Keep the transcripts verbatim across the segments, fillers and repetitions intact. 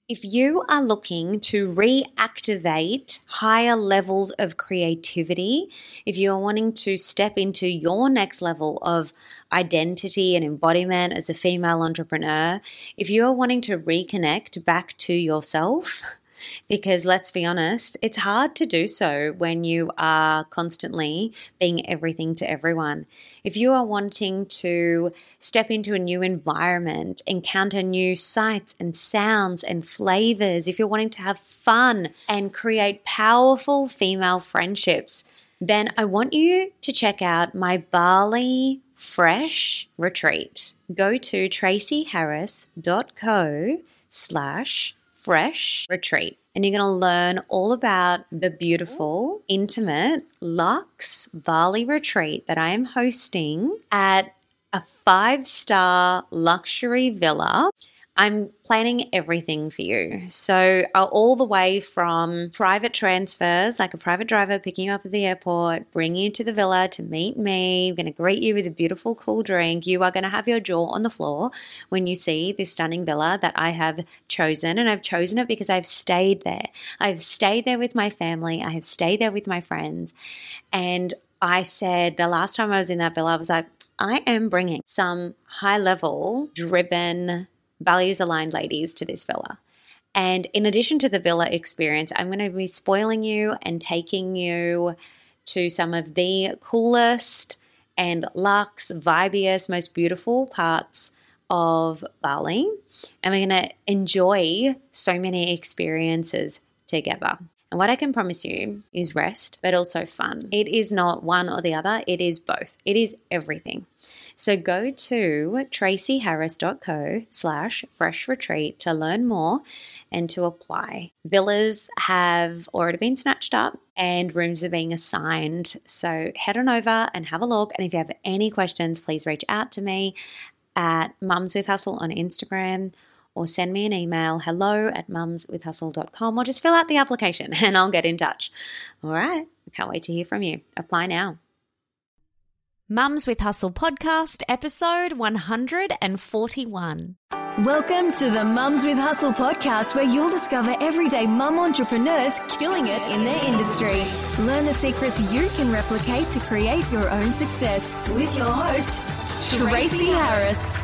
If you are looking to reactivate higher levels of creativity, if you are wanting to step into your next level of identity and embodiment as a female entrepreneur, if you are wanting to reconnect back to yourself, because let's be honest, it's hard to do so when you are constantly being everything to everyone. If you are wanting to step into a new environment, encounter new sights and sounds and flavors, if you're wanting to have fun and create powerful female friendships, then I want you to check out my Bali Fresh Retreat. Go to tracyharris.co slash fresh retreat. And you're going to learn all about the beautiful, intimate, luxe Bali retreat that I am hosting at a five-star luxury villa. I'm planning everything for you. So uh, all the way from private transfers, like a private driver picking you up at the airport, bringing you to the villa to meet me. I'm going to greet you with a beautiful cool drink. You are going to have your jaw on the floor when you see this stunning villa that I have chosen. And I've chosen it because I've stayed there. I've stayed there with my family. I have stayed there with my friends. And I said the last time I was in that villa, I was like, I am bringing some high-level, driven, values-aligned ladies to this villa. And in addition to the villa experience, I'm going to be spoiling you and taking you to some of the coolest and luxe, vibiest, most beautiful parts of Bali. And we're going to enjoy so many experiences together. And what I can promise you is rest, but also fun. It is not one or the other. It is both. It is everything. So go to tracyharris.co slash fresh retreat to learn more and to apply. Villas have already been snatched up and rooms are being assigned. So head on over and have a look. And if you have any questions, please reach out to me at Mums with Hustle on Instagram, or send me an email, hello at mums with hustle dot com, or just fill out the application and I'll get in touch. All right. I can't wait to hear from you. Apply now. Mums with Hustle podcast, episode one hundred forty-one. Welcome to the Mums with Hustle podcast, where you'll discover everyday mum entrepreneurs killing it in their industry. Learn the secrets you can replicate to create your own success with your host, Tracy Harris.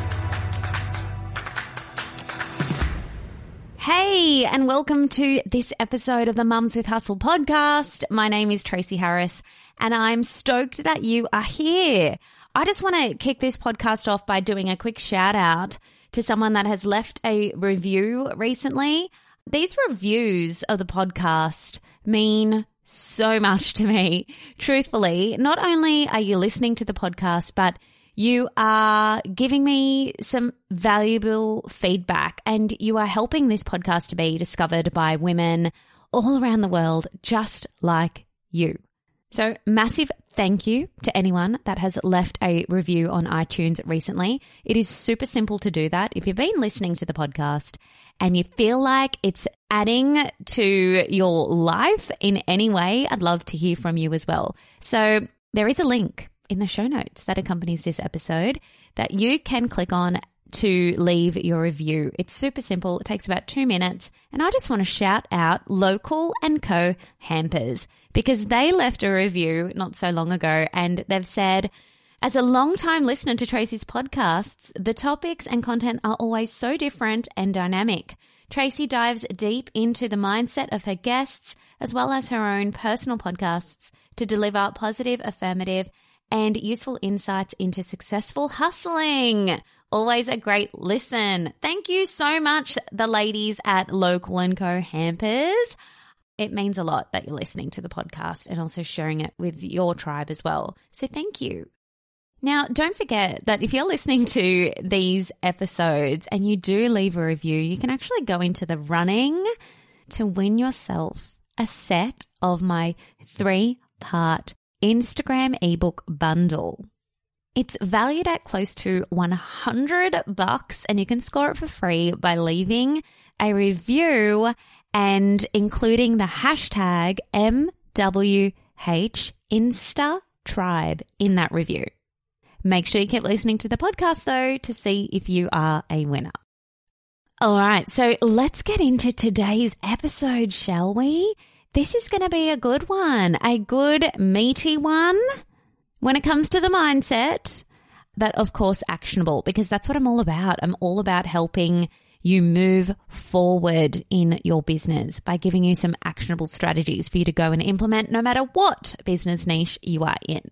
Hey, and welcome to this episode of the Mums with Hustle podcast. My name is Tracy Harris, and I'm stoked that you are here. I just want to kick this podcast off by doing a quick shout out to someone that has left a review recently. These reviews of the podcast mean so much to me. Truthfully, not only are you listening to the podcast, but you are giving me some valuable feedback, and you are helping this podcast to be discovered by women all around the world just like you. So massive thank you to anyone that has left a review on iTunes recently. It is super simple to do that. If you've been listening to the podcast and you feel like it's adding to your life in any way, I'd love to hear from you as well. So there is a link in the show notes that accompanies this episode that you can click on to leave your review. It's super simple. It takes about two minutes. And I just want to shout out Local and Co. Hampers, because they left a review not so long ago, and they've said, as a long-time listener to Tracy's podcasts, the topics and content are always so different and dynamic. Tracy dives deep into the mindset of her guests as well as her own personal podcasts to deliver positive, affirmative, and useful insights into successful hustling. Always a great listen. Thank you so much, the ladies at Local and Co. Hampers. It means a lot that you're listening to the podcast and also sharing it with your tribe as well. So thank you. Now, don't forget that if you're listening to these episodes and you do leave a review, you can actually go into the running to win yourself a set of my three-part Instagram ebook bundle. It's valued at close to one hundred bucks, and you can score it for free by leaving a review and including the hashtag M W H Insta Tribe in that review. Make sure you keep listening to the podcast though to see if you are a winner. All right, so let's get into today's episode, shall we? This is going to be a good one, a good meaty one when it comes to the mindset, but of course actionable, because that's what I'm all about. I'm all about helping you move forward in your business by giving you some actionable strategies for you to go and implement no matter what business niche you are in.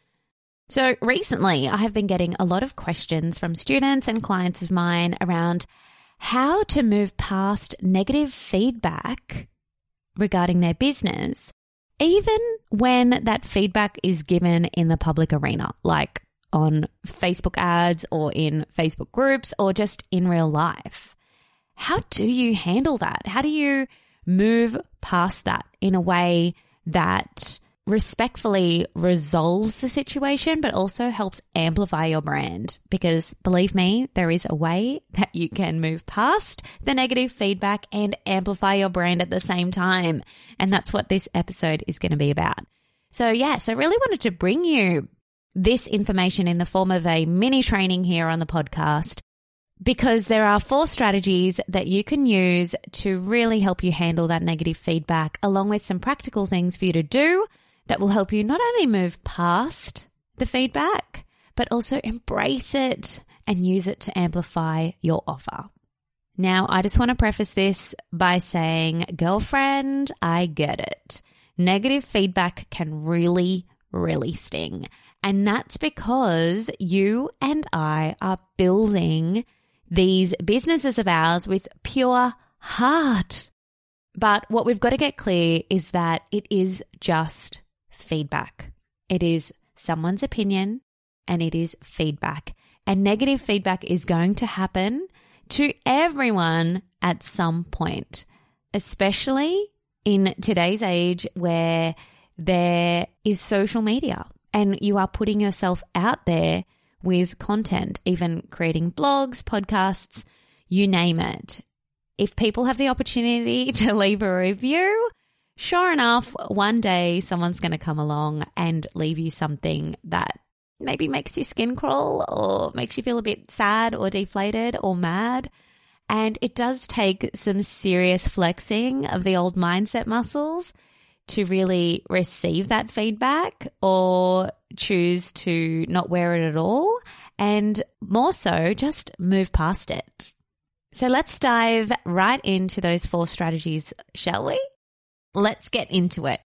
So recently, I have been getting a lot of questions from students and clients of mine around how to move past negative feedback regarding their business, even when that feedback is given in the public arena, like on Facebook ads or in Facebook groups or just in real life. How do you handle that? How do you move past that in a way that respectfully resolves the situation, but also helps amplify your brand? Because believe me, there is a way that you can move past the negative feedback and amplify your brand at the same time. And that's what this episode is going to be about. So yes, I really wanted to bring you this information in the form of a mini training here on the podcast, because there are four strategies that you can use to really help you handle that negative feedback, along with some practical things for you to do that will help you not only move past the feedback, but also embrace it and use it to amplify your offer. Now, I just want to preface this by saying, girlfriend, I get it. Negative feedback can really, really sting. And that's because you and I are building these businesses of ours with pure heart. But what we've got to get clear is that it is just feedback. It is someone's opinion and it is feedback. And negative feedback is going to happen to everyone at some point, especially in today's age where there is social media and you are putting yourself out there with content, even creating blogs, podcasts, you name it. If people have the opportunity to leave a review, sure enough, one day someone's going to come along and leave you something that maybe makes your skin crawl or makes you feel a bit sad or deflated or mad. And it does take some serious flexing of the old mindset muscles to really receive that feedback or choose to not wear it at all, and more so just move past it. So let's dive right into those four strategies, shall we? Let's get into it.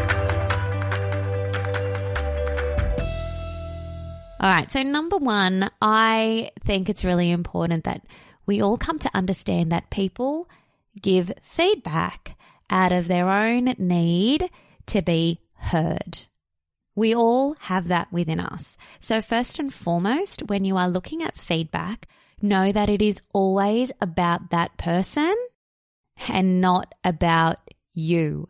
All right, so number one, I think it's really important that we all come to understand that people give feedback out of their own need to be heard. We all have that within us. So first and foremost, when you are looking at feedback, know that it is always about that person and not about you.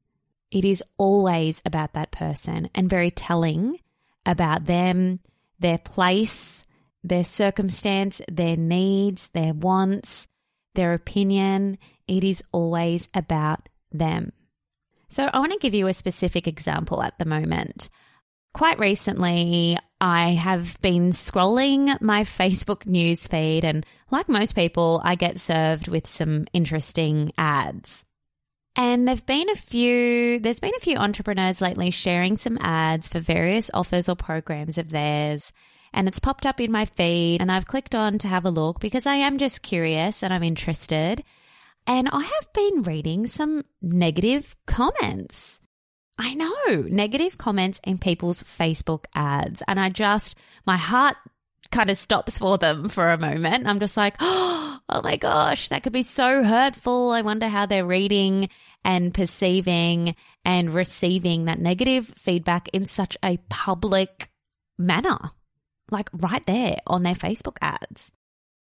It is always about that person and very telling about them, their place, their circumstance, their needs, their wants, their opinion. It is always about them. So I want to give you a specific example at the moment. Quite recently, I have been scrolling my Facebook news feed, and like most people, I get served with some interesting ads. And there've been a few, there's been a few entrepreneurs lately sharing some ads for various offers or programs of theirs. And it's popped up in my feed and I've clicked on to have a look because I am just curious and I'm interested. And I have been reading some negative comments. I know, negative comments in people's Facebook ads. And I just, my heart kind of stops for them for a moment. I'm just like, oh my gosh, that could be so hurtful. I wonder how they're reading and perceiving and receiving that negative feedback in such a public manner, like right there on their Facebook ads.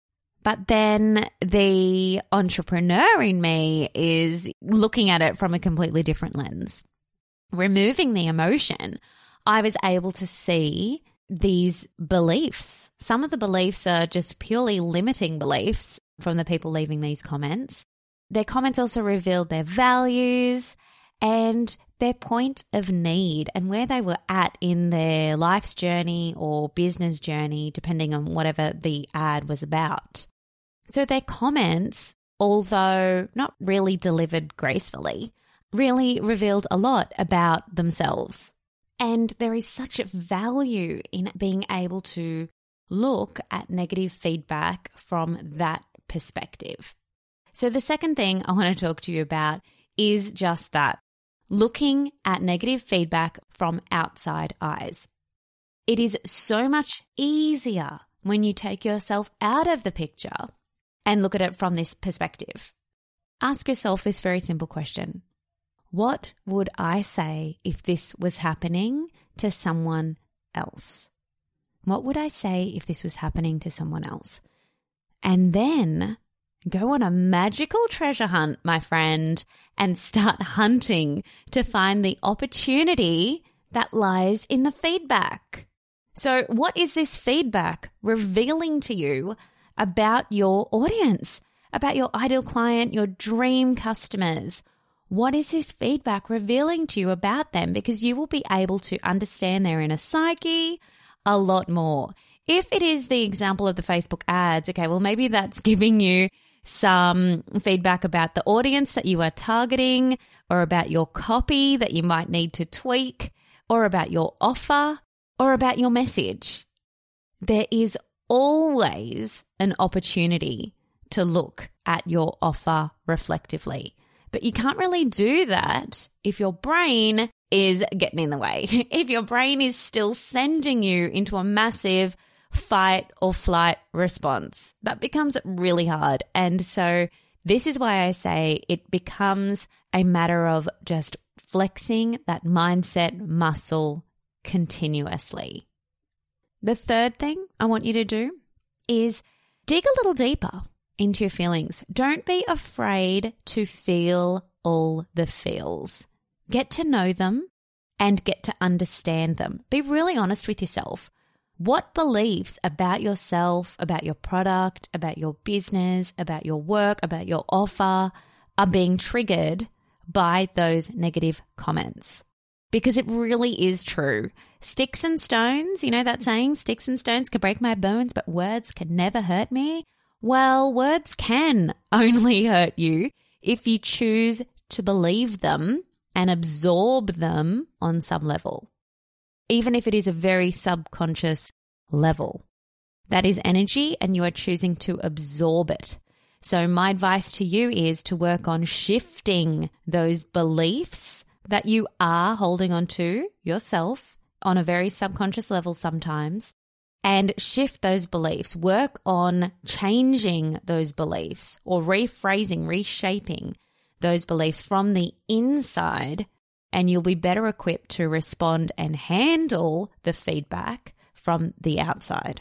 But then the entrepreneur in me is looking at it from a completely different lens. Removing the emotion, I was able to see these beliefs. Some of the beliefs are just purely limiting beliefs from the people leaving these comments. Their comments also revealed their values and their point of need and where they were at in their life's journey or business journey, depending on whatever the ad was about. So their comments, although not really delivered gracefully, really revealed a lot about themselves. And there is such value in being able to look at negative feedback from that perspective. So the second thing I want to talk to you about is just that, looking at negative feedback from outside eyes. It is so much easier when you take yourself out of the picture and look at it from this perspective. Ask yourself this very simple question. What would I say if this was happening to someone else? What would I say if this was happening to someone else? And then go on a magical treasure hunt, my friend, and start hunting to find the opportunity that lies in the feedback. So what is this feedback revealing to you about your audience, about your ideal client, your dream customers? What is this feedback revealing to you about them? Because you will be able to understand their inner psyche a lot more. If it is the example of the Facebook ads, okay, well, maybe that's giving you some feedback about the audience that you are targeting, or about your copy that you might need to tweak, or about your offer, or about your message. There is always an opportunity to look at your offer reflectively. But you can't really do that if your brain is getting in the way. If your brain is still sending you into a massive fight or flight response, that becomes really hard. And so this is why I say it becomes a matter of just flexing that mindset muscle continuously. The third thing I want you to do is dig a little deeper into your feelings. Don't be afraid to feel all the feels. Get to know them and get to understand them. Be really honest with yourself. What beliefs about yourself, about your product, about your business, about your work, about your offer are being triggered by those negative comments? Because it really is true. Sticks and stones, you know that saying, sticks and stones can break my bones, but words can never hurt me. Well, words can only hurt you if you choose to believe them and absorb them on some level, even if it is a very subconscious level. That is energy and you are choosing to absorb it. So my advice to you is to work on shifting those beliefs that you are holding on to yourself on a very subconscious level sometimes, and shift those beliefs. Work on changing those beliefs or rephrasing, reshaping those beliefs from the inside, and you'll be better equipped to respond and handle the feedback from the outside.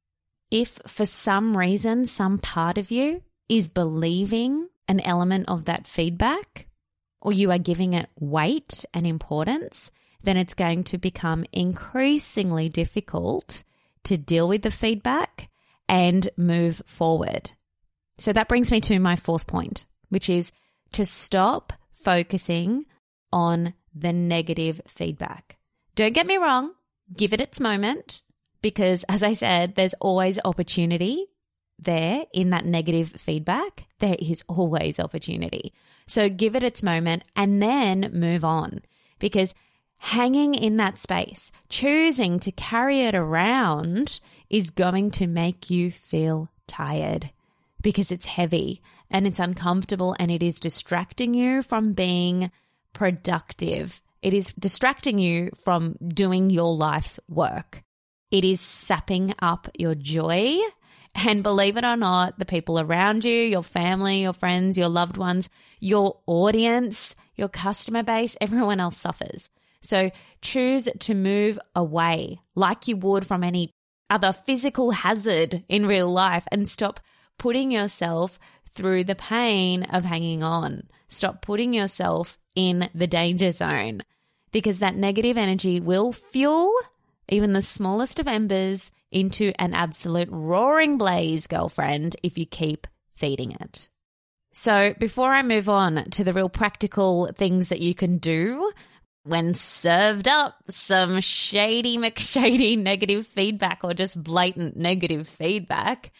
If for some reason, some part of you is believing an element of that feedback, or you are giving it weight and importance, then it's going to become increasingly difficult to deal with the feedback and move forward. So that brings me to my fourth point, which is to stop focusing on the negative feedback. Don't get me wrong, give it its moment, because as I said, there's always opportunity there in that negative feedback. There is always opportunity. So give it its moment and then move on, because hanging in that space, choosing to carry it around is going to make you feel tired because it's heavy and it's uncomfortable and it is distracting you from being productive. It is distracting you from doing your life's work. It is sapping up your joy. And believe it or not, the people around you, your family, your friends, your loved ones, your audience, your customer base, everyone else suffers. So choose to move away like you would from any other physical hazard in real life and stop putting yourself through the pain of hanging on. Stop putting yourself in the danger zone, because that negative energy will fuel even the smallest of embers into an absolute roaring blaze, girlfriend, if you keep feeding it. So before I move on to the real practical things that you can do when served up some shady McShady negative feedback or just blatant negative feedback,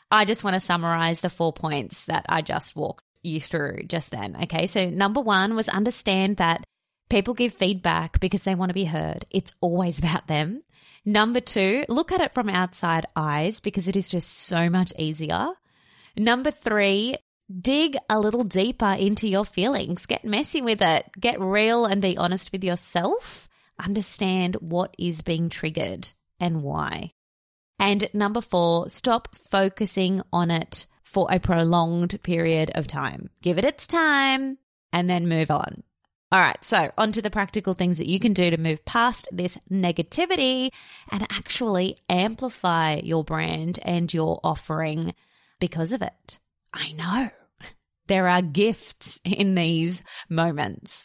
I just want to summarize the four points that I just walked you through just then. Okay, so number one was understand that people give feedback because they want to be heard. It's always about them. Number two, look at it from outside eyes because it is just so much easier. Number three, dig a little deeper into your feelings. Get messy with it. Get real and be honest with yourself. Understand what is being triggered and why. And number four, stop focusing on it for a prolonged period of time. Give it its time and then move on. All right, so on to the practical things that you can do to move past this negativity and actually amplify your brand and your offering because of it. I know. There are gifts in these moments.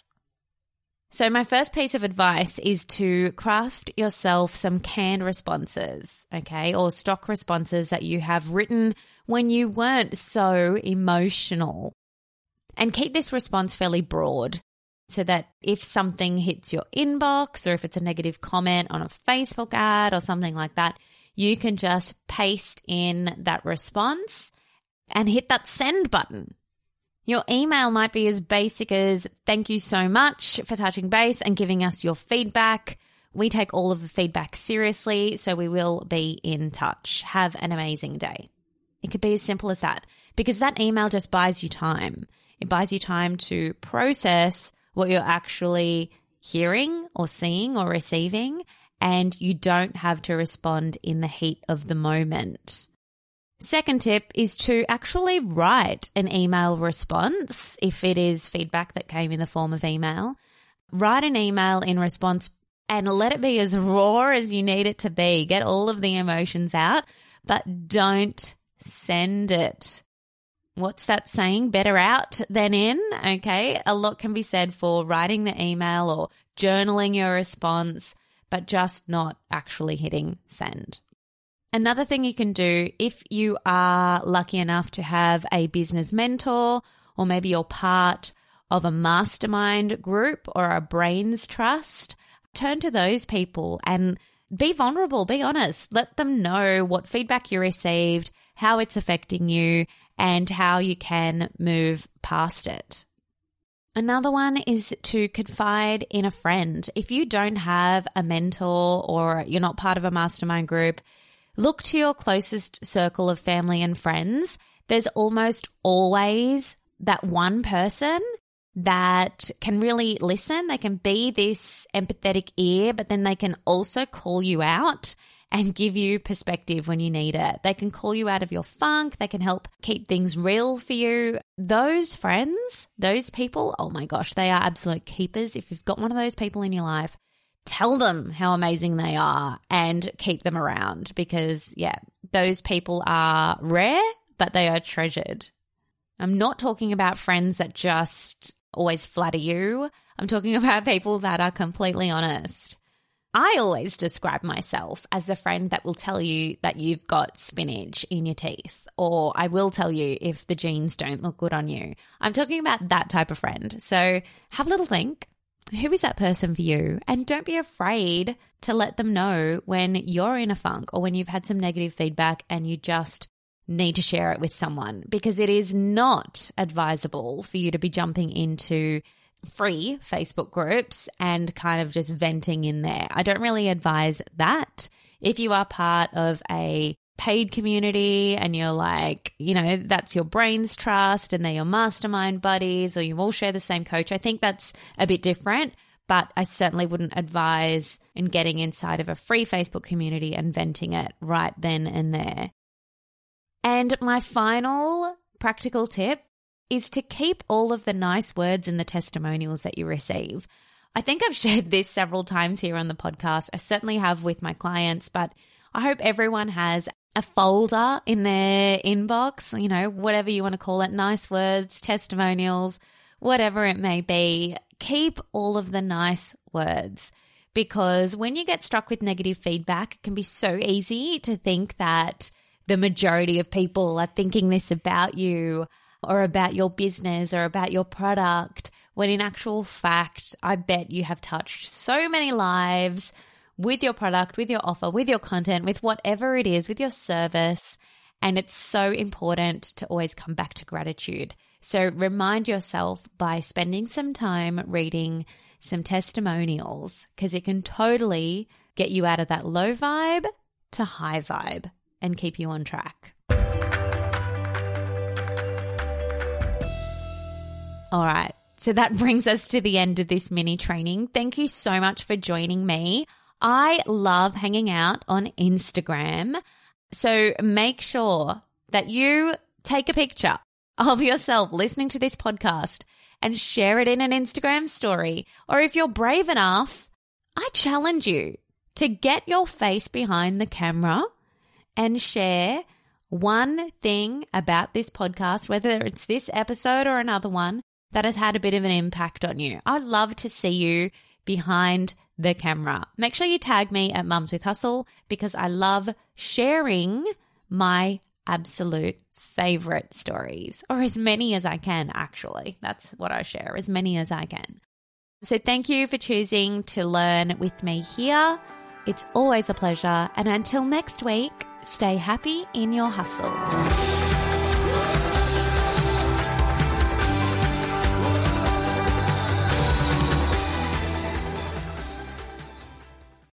So my first piece of advice is to craft yourself some canned responses, okay, or stock responses that you have written when you weren't so emotional. And keep this response fairly broad so that if something hits your inbox or if it's a negative comment on a Facebook ad or something like that, you can just paste in that response and hit that send button. Your email might be as basic as thank you so much for touching base and giving us your feedback. We take all of the feedback seriously, so we will be in touch. Have an amazing day. It could be as simple as that because that email just buys you time. It buys you time to process what you're actually hearing or seeing or receiving, and you don't have to respond in the heat of the moment. Second tip is to actually write an email response if it is feedback that came in the form of email. Write an email in response and let it be as raw as you need it to be. Get all of the emotions out, but don't send it. What's that saying? Better out than in, okay? A lot can be said for writing the email or journaling your response, but just not actually hitting send. Another thing you can do if you are lucky enough to have a business mentor or maybe you're part of a mastermind group or a brains trust, turn to those people and be vulnerable, be honest. Let them know what feedback you received, how it's affecting you, and how you can move past it. Another one is to confide in a friend. If you don't have a mentor or you're not part of a mastermind group, look to your closest circle of family and friends. There's almost always that one person that can really listen. They can be this empathetic ear, but then they can also call you out and give you perspective when you need it. They can call you out of your funk. They can help keep things real for you. Those friends, those people, oh my gosh, they are absolute keepers. If you've got one of those people in your life, tell them how amazing they are and keep them around because, yeah, those people are rare, but they are treasured. I'm not talking about friends that just always flatter you. I'm talking about people that are completely honest. I always describe myself as the friend that will tell you that you've got spinach in your teeth, or I will tell you if the jeans don't look good on you. I'm talking about that type of friend. So have a little think. Who is that person for you? And don't be afraid to let them know when you're in a funk or when you've had some negative feedback and you just need to share it with someone, because it is not advisable for you to be jumping into free Facebook groups and kind of just venting in there. I don't really advise that. If you are part of a paid community and you're like, you know, that's your brains trust and they're your mastermind buddies or you all share the same coach, I think that's a bit different, but I certainly wouldn't advise in getting inside of a free Facebook community and venting it right then and there. And my final practical tip is to keep all of the nice words in the testimonials that you receive. I think I've shared this several times here on the podcast. I certainly have with my clients, but I hope everyone has a folder in their inbox, you know, whatever you want to call it, nice words, testimonials, whatever it may be. Keep all of the nice words, because when you get struck with negative feedback, it can be so easy to think that the majority of people are thinking this about you or about your business or about your product, when in actual fact, I bet you have touched so many lives with your product, with your offer, with your content, with whatever it is, with your service. And it's so important to always come back to gratitude. So remind yourself by spending some time reading some testimonials, because it can totally get you out of that low vibe to high vibe and keep you on track. All right. So that brings us to the end of this mini training. Thank you so much for joining me. I love hanging out on Instagram. So make sure that you take a picture of yourself listening to this podcast and share it in an Instagram story. Or if you're brave enough, I challenge you to get your face behind the camera and share one thing about this podcast, whether it's this episode or another one, that has had a bit of an impact on you. I'd love to see you behind the camera. Make sure you tag me at Mums with Hustle, because I love sharing my absolute favorite stories, or as many as I can, actually. That's what I share, as many as I can. So thank you for choosing to learn with me here. It's always a pleasure. And until next week, stay happy in your hustle.